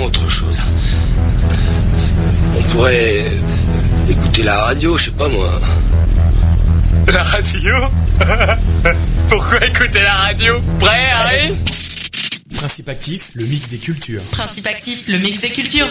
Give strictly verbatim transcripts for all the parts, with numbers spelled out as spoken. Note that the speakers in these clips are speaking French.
autre chose. On pourrait écouter la radio, je sais pas moi. La radio? Pourquoi écouter la radio? Prêt, Harry? Principe actif, le mix des cultures. Principe actif, le mix des cultures.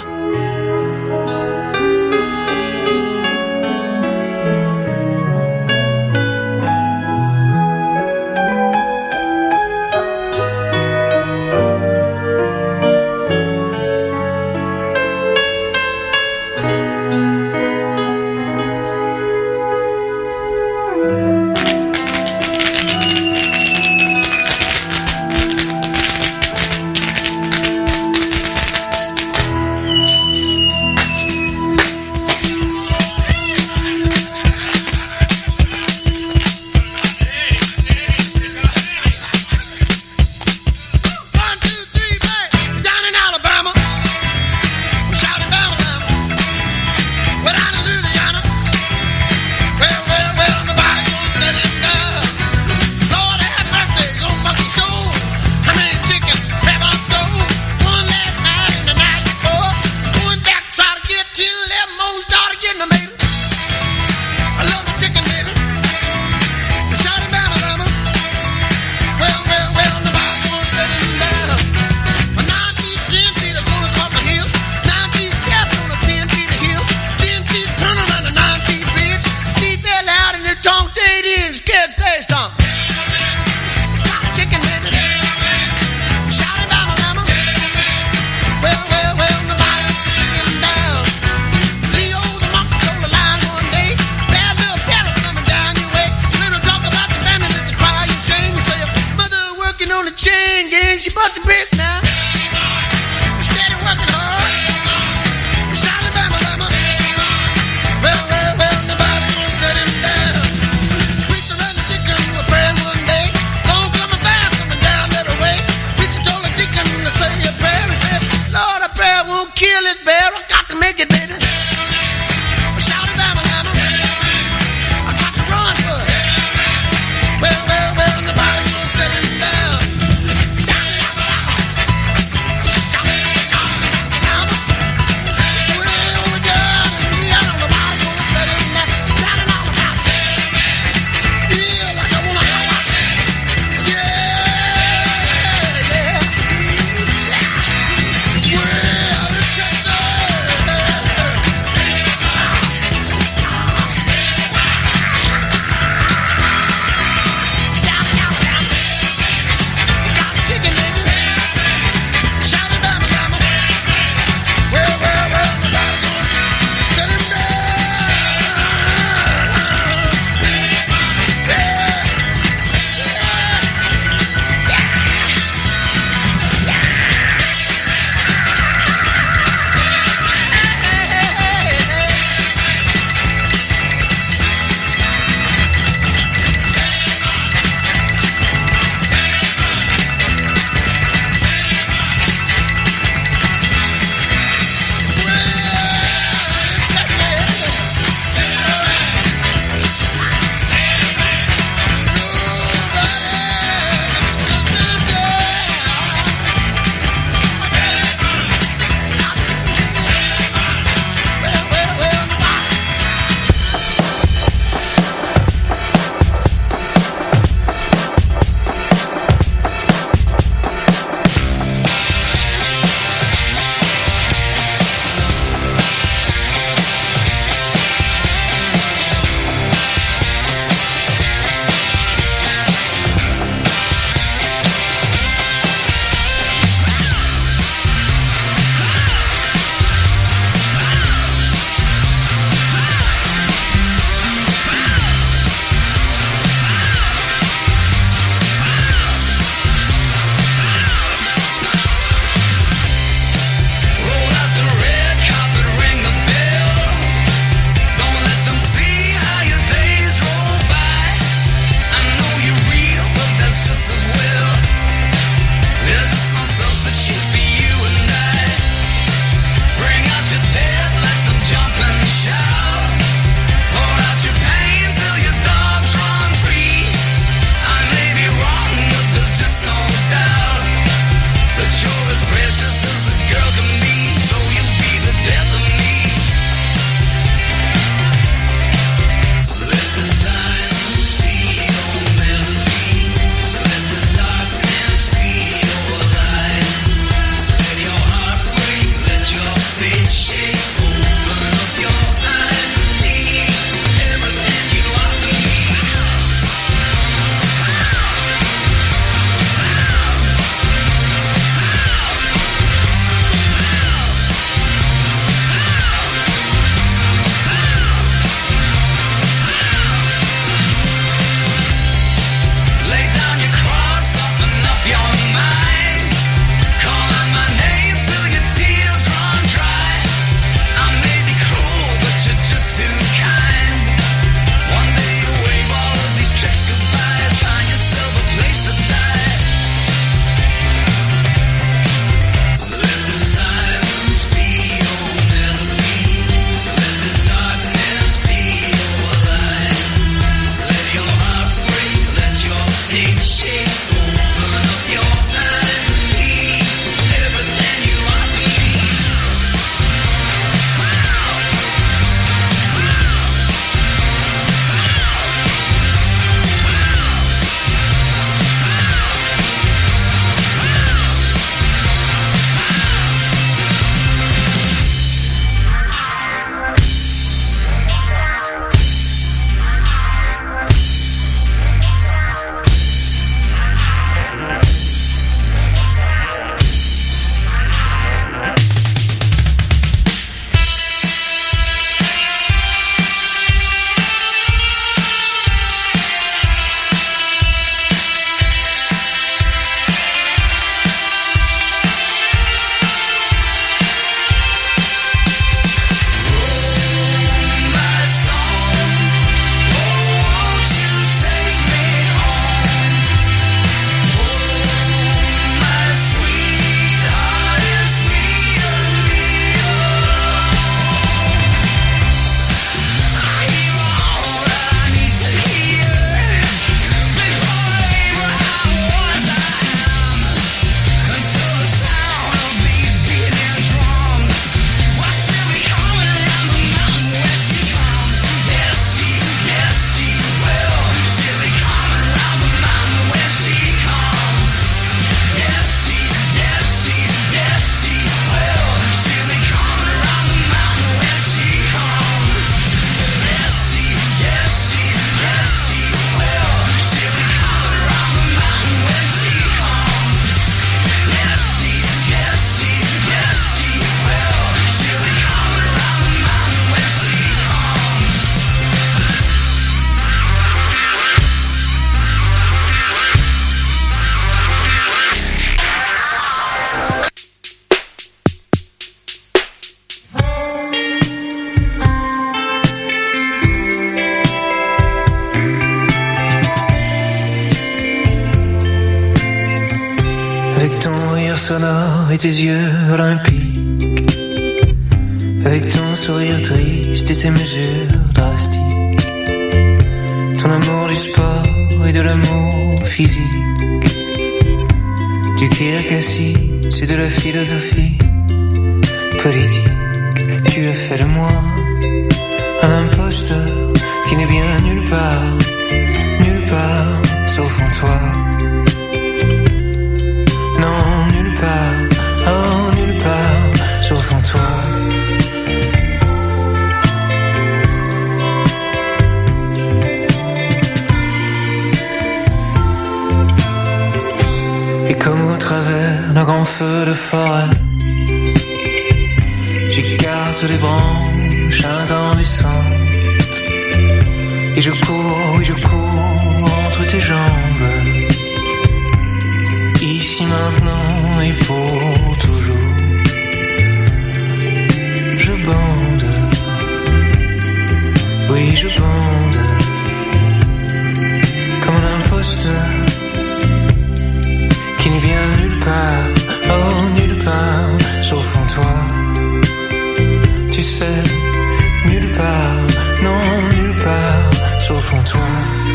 Well, well, well, nobody's gonna set him down. ton rire sonore et tes yeux olympiques, avec ton sourire triste et tes mesures drastiques, ton amour du sport et de l'amour physique, du kirkassi, c'est de la philosophie politique. Tu as fait de moi un imposteur qui n'est bien nulle part, nulle part, sauf en toi. Non, nulle part, oh, nulle part, sauf en toi. Et comme au travers d'un grand feu de forêt, j'écarte les branches incandescentes, et je cours, oui je cours entre tes jambes, ici maintenant et pour toujours. Je bande, oui je bande, comme un imposteur qui n'est bien nulle part, oh nulle part, sauf en toi. Tu sais, nulle part, non nulle part, sauf en toi.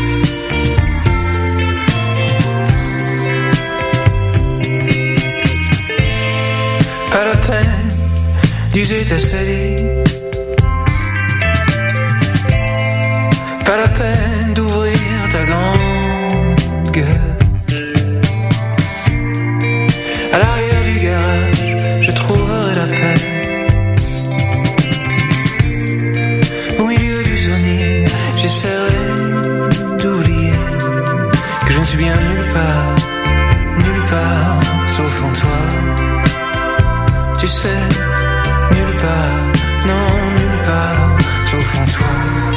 Pas la peine d'user ta salive, pas la peine d'ouvrir ta grande gueule. À l'arrière du garage, je trouverai la paix. Au milieu du zoning, j'essaierai d'oublier que je ne suis bien nulle part, nulle part, sauf en toi. Tu sais, nulle part, non, nulle part, sauf en toi.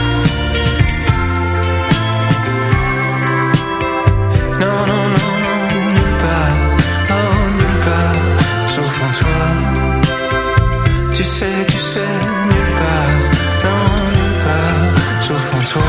Non, non, non, non, nulle part, oh, nulle part, sauf en toi. Tu sais, tu sais, nulle part, non, nulle part, sauf en toi.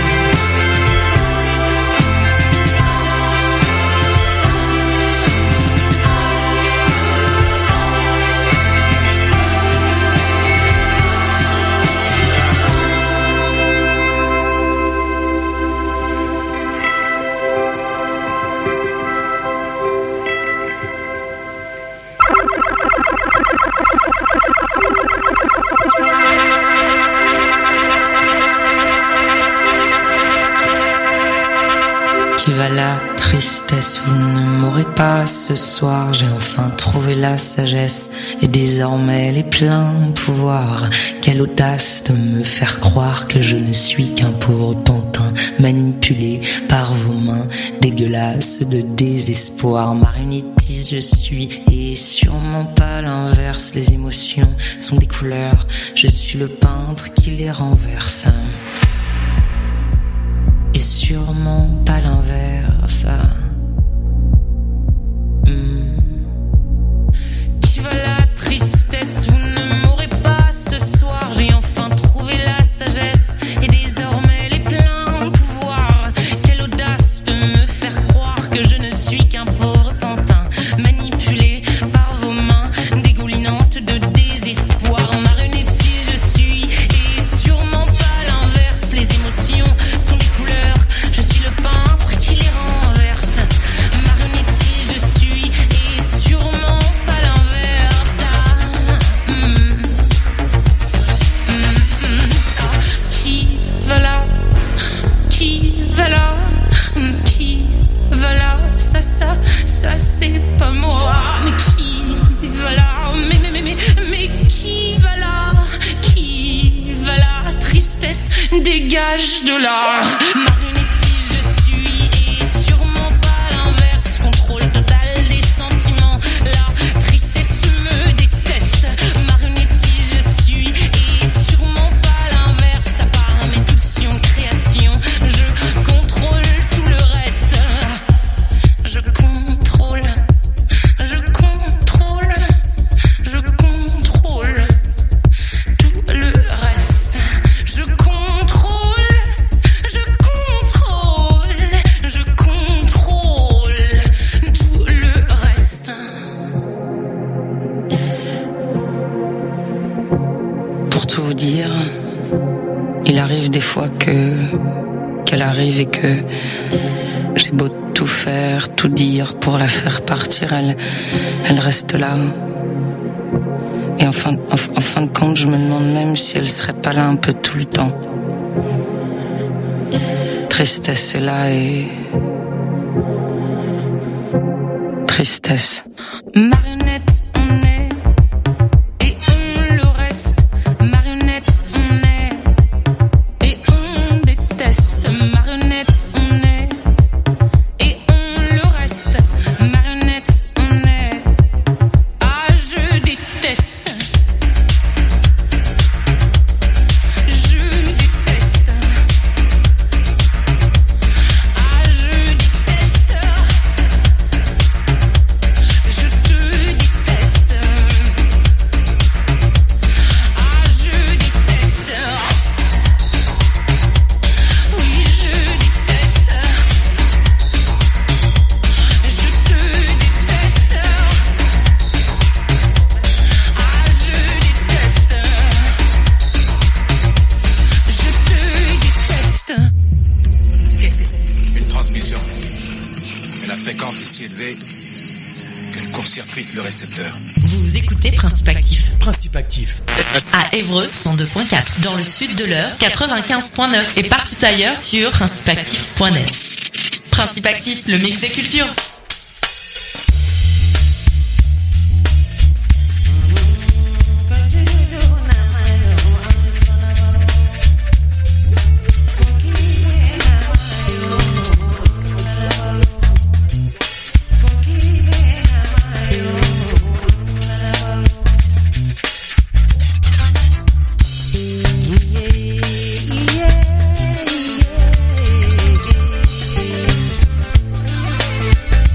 Qui va la tristesse, vous ne mourrez pas ce soir. J'ai enfin trouvé la sagesse et désormais les pleins pouvoirs. Quelle audace de me faire croire que je ne suis qu'un pauvre pantin manipulé par vos mains dégueulasses de désespoir. Marionnettiste je suis et sûrement pas l'inverse. Les émotions sont des couleurs, je suis le peintre qui les renverse. Et sûrement pas l'inverse. Mmh. Qui va la tristesse, vous ne mourrez pas ce soir. J'ai enfin trouvé la sagesse et désormais les pleins pouvoirs. Quelle audace de me faire croire que je ne suis qu'un pauvre pantin manipulé par vos mains dégoulinantes de désespoir. Marionnettiste je suis et sûrement pas l'inverse. Les émotions sont des couleurs, je suis le peintre qui les renverse. Marionnettiste je suis et sûrement pas l'inverse. Ah, mm, mm, mm, ah. Qui va là, qui va là, mm, qui va là, ça, ça, ça c'est pas moi. Mais qui va là, mais, mais, mais, mais, mais qui va là, qui va là, tristesse, dégage de là. Marionnettiste je suis et sûrement pas l'inverse. Contrôle total des sentiments, la tristesse me déteste. Marionnettiste je suis et sûrement pas l'inverse. À part mes pulsions de création, je contrôle tout le reste. Je contrôle, je contrôle, je contrôle tout le reste. Je contrôle, je dire. Il arrive des fois que qu'elle arrive et que j'ai beau tout faire, tout dire pour la faire partir, elle, elle reste là. Et en fin, en, en fin de compte, je me demande même si elle serait pas là un peu tout le temps. Tristesse est là et tristesse. Marionnette, on est et on le reste. Marionnette, on est et on déteste. Marionnette, on est et on le reste. Marionnette, on est. Ah, je déteste. Vous écoutez Principe Actif. Principe Actif. À Évreux, cent deux point quatre. Dans le sud de l'Eure, quatre-vingt-quinze point neuf. Et partout ailleurs sur principe actif point net. Principe Actif, le mix des cultures. Yeah.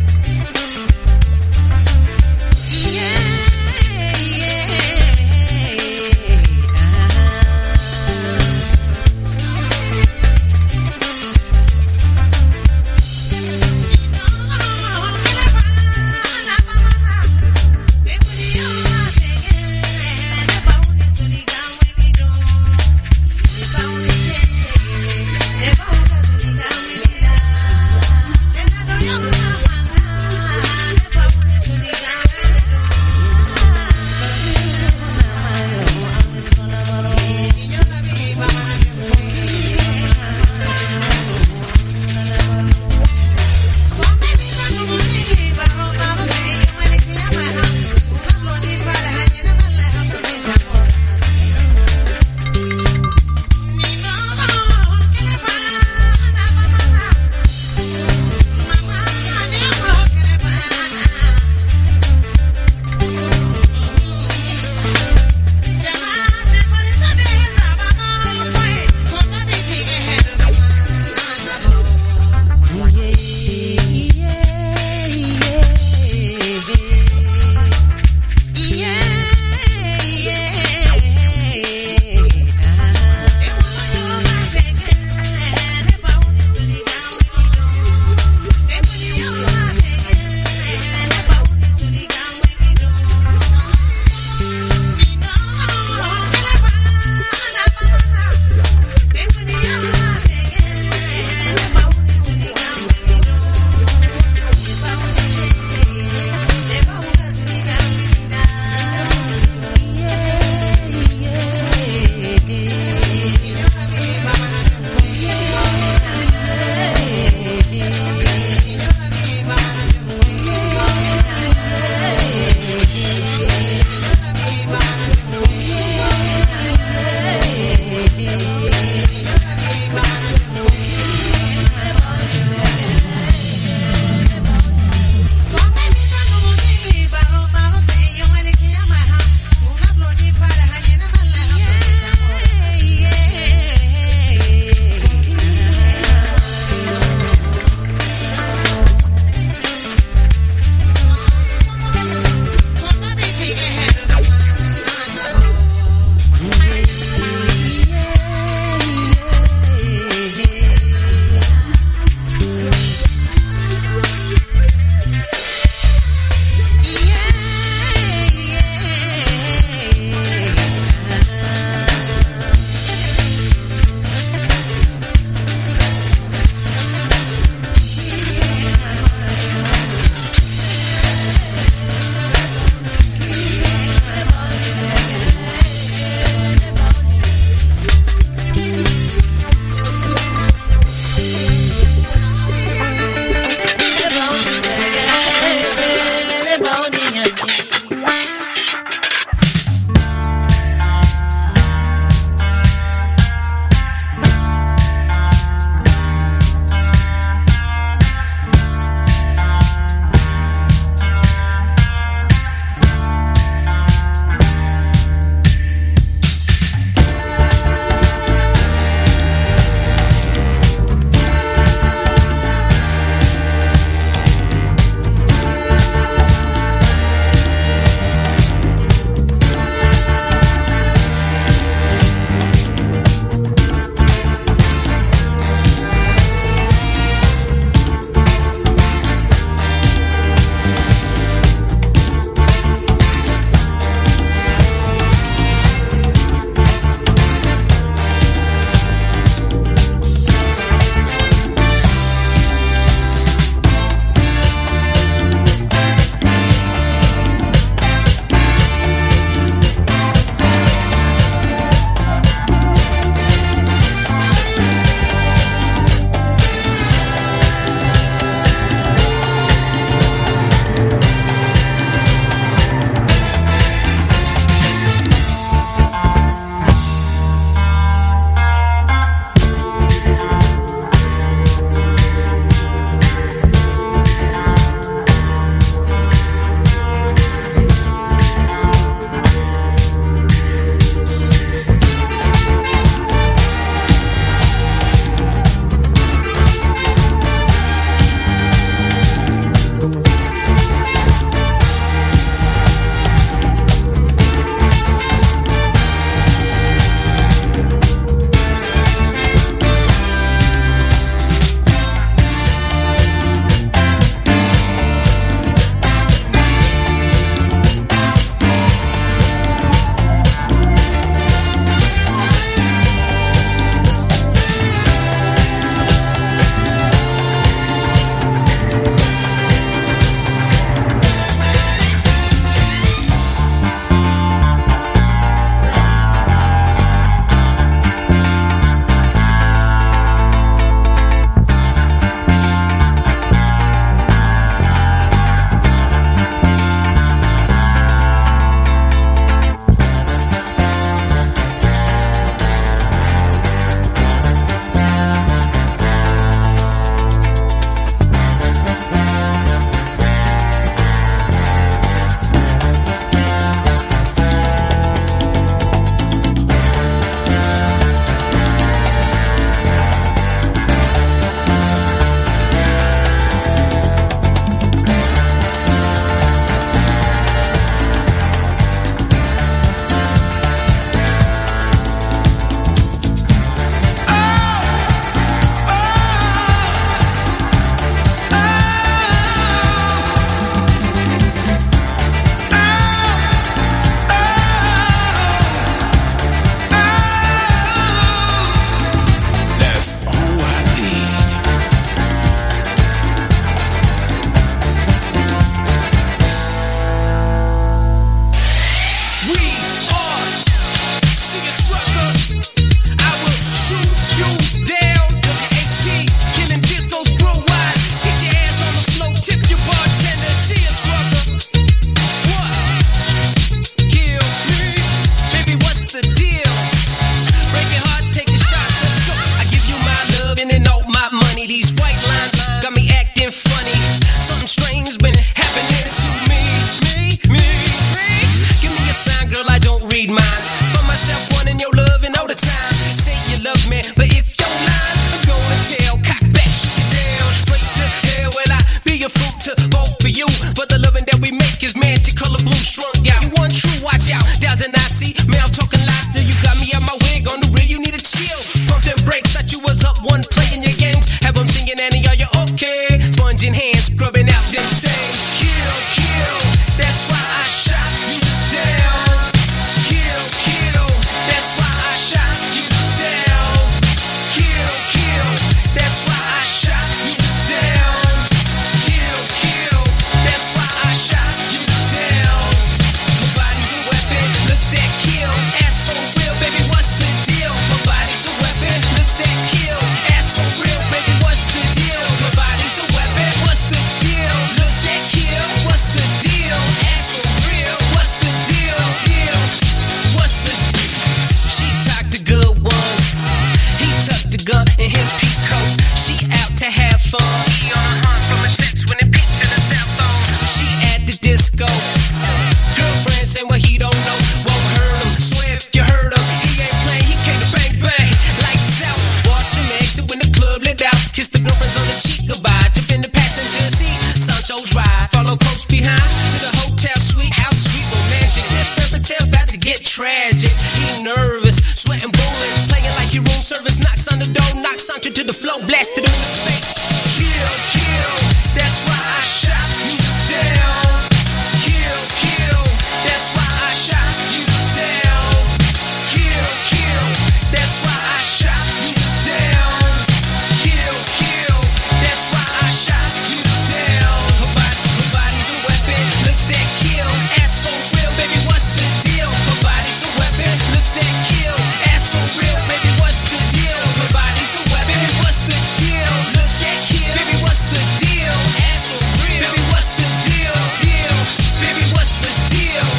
watch out, doesn't I see? Man, I'm talking lies still, you got me at my wig. On the real, you need to chill. Pump them brakes, thought you was up one playing your games. Have them singing Annie, are you okay? Sponge in hand, scrubbing out them stains. Kill, kill, that's why I shot you down. Kill, kill, that's why I shot you down. Kill, kill, that's why I shot you down. Kill, kill, that's why I shot you down. My body's a weapon, looks that kill. Ass so real, baby, what's the deal? My body's a weapon, looks that kill. Ass so real, baby, what's the deal? My body's a weapon, what's the deal? Looks that kill, what's the deal? Ass so real, what's the deal? Deal, what's the She talked a good one. He tucked the gun in his peak coat. She out to have fun. He on the hunt from a text when it peeked to the cell phone. She at the disco. Girlfriend saying what he don't know won't hurt him. Swear if you heard him, he ain't playing. He came to bang bang. Lights out. Watch him exit when the club lit out. Kiss the girlfriends on the cheek goodbye. Jump in the passenger seat. Sancho's ride. Follow close behind to the hotel suite. How sweet romantic. This fairy tale about to get tragic. He nervous, sweating bullets, playing like he room service. Knocks on the door, knocks Sancho to the floor, blasted him in the face. Kill, kill, that's why I shot you down. Kill, kill, that's why I shot you down. Kill, kill, that's why I shot you down. Kill, kill, that's why I shot you down. Her body, her body's a weapon, looks that kill. Ass so real, baby, what's the deal? Her body's a weapon, looks that kill. Ass so real, baby, what's the deal? Her body's a weapon, baby, what's the deal? Looks that kill, baby, what's the deal? Ass so real, baby, what's the deal? Deal, baby, what's the deal?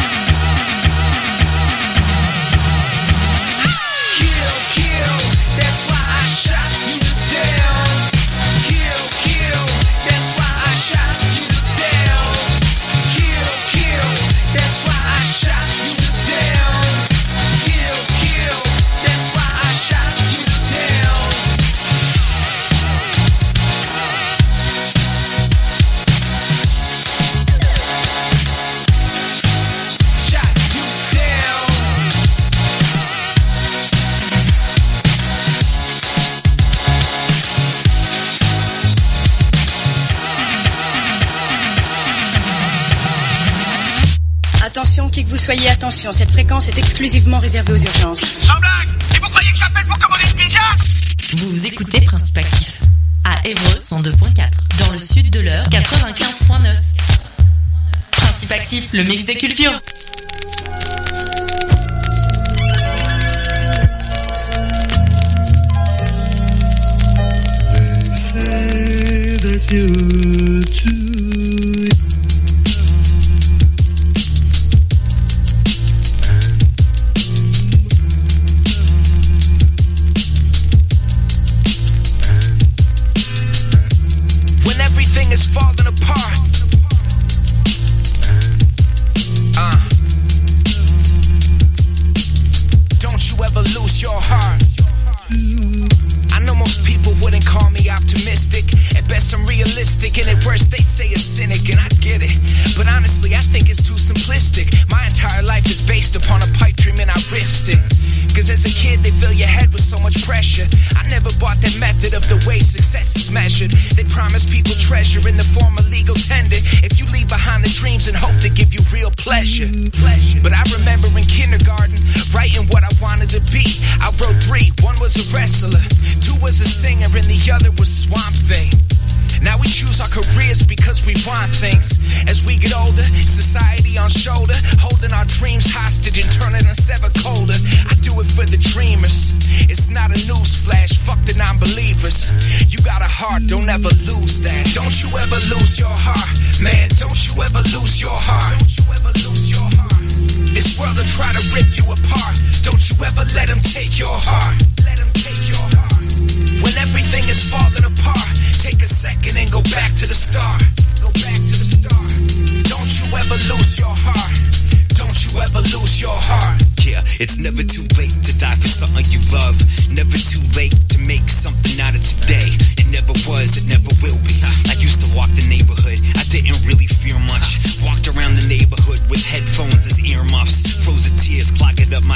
Kill, kill, that's why I shot you down. Kill, kill, that's why I shot you down. Kill, kill, that's why I shot you down. Kill, kill, that's why I shot you down. Shot you down. Attention, qui que vous soyez, attention, cette fréquence est exclusivement réservée aux urgences. Sans blague. Et vous croyez que j'appelle pour commander une pizza? Vous écoutez Principe Actif à Évreux cent deux point quatre, dans le sud de l'heure quatre-vingt-quinze point neuf. Principe Actif, le mix des cultures. Say that you're too When everything is falling apart. Uh. Don't you ever lose your heart. I know most people wouldn't call me optimistic. At best I'm realistic, and at worst they say a cynic, and I get it. But honestly, I think it's too simplistic. My entire life is based upon a pipe dream and I risked it. Cause as a kid they fill your head with so much pressure. I never bought that method of the way success is measured. They promise people treasure in the form of legal tender. If you leave behind the dreams and hope to give you real pleasure. But I remember in kindergarten writing what I wanted to be. I wrote three, one was a wrestler, two was a singer, and the other was Swamp Thing. Now we choose our careers because we want things. As we get older, society on shoulder, holding our dreams hostage and turning us ever colder. I do it for the dreamers. It's not a news flash, fuck the non-believers. You got a heart, don't ever lose that. Don't you ever lose your heart, man. Don't you ever lose your heart. Don't you ever lose your heart. This world will try to rip you apart. Don't you ever let them take your heart. Let them take your heart. When everything is falling apart, take a second and go back to the start. Go back to the start. Don't you ever lose your heart. Don't you ever lose your heart. Yeah, it's never too late to die for something you love. Never too late to make something out of today. It never was, it never will be. I used to walk the neighborhood, I didn't really fear much. Walked around the neighborhood with headphones as earmuffs.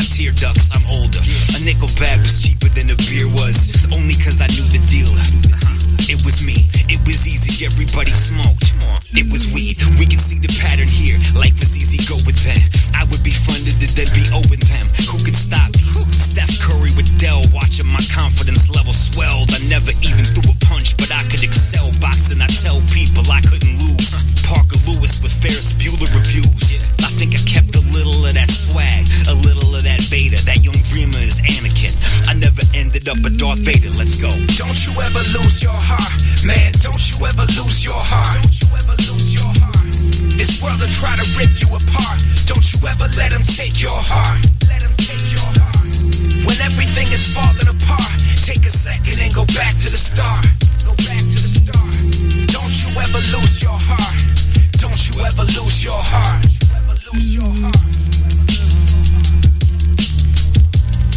tear ducts, I'm older. A nickel bag was cheaper than a beer was, only cause I knew the dealer. It was me, it was easy, everybody smoked. It was weed, we can see the pattern here. Life was easy, go with them. I would be funded to then be owing them. Who could stop me? Steph Curry with Dell, watching my confidence level swelled. I never even threw a punch, but I could excel. Boxing, I tell people I couldn't lose. Parker Lewis with Ferris Bueller reviews. I think I kept a little of that swag, a little of that Vader. That young dreamer is Anakin. I never ended up a Darth Vader, let's go. Don't you ever lose your heart, man, don't you ever lose your heart. Don't you ever lose your heart. This world will try to rip you apart. Don't you ever let them take your heart. Let them take your heart. When everything is falling apart, take a second and go back to the start. Go back to the start. Don't you ever lose your heart. Don't you ever lose your heart. Don't you ever lose your heart.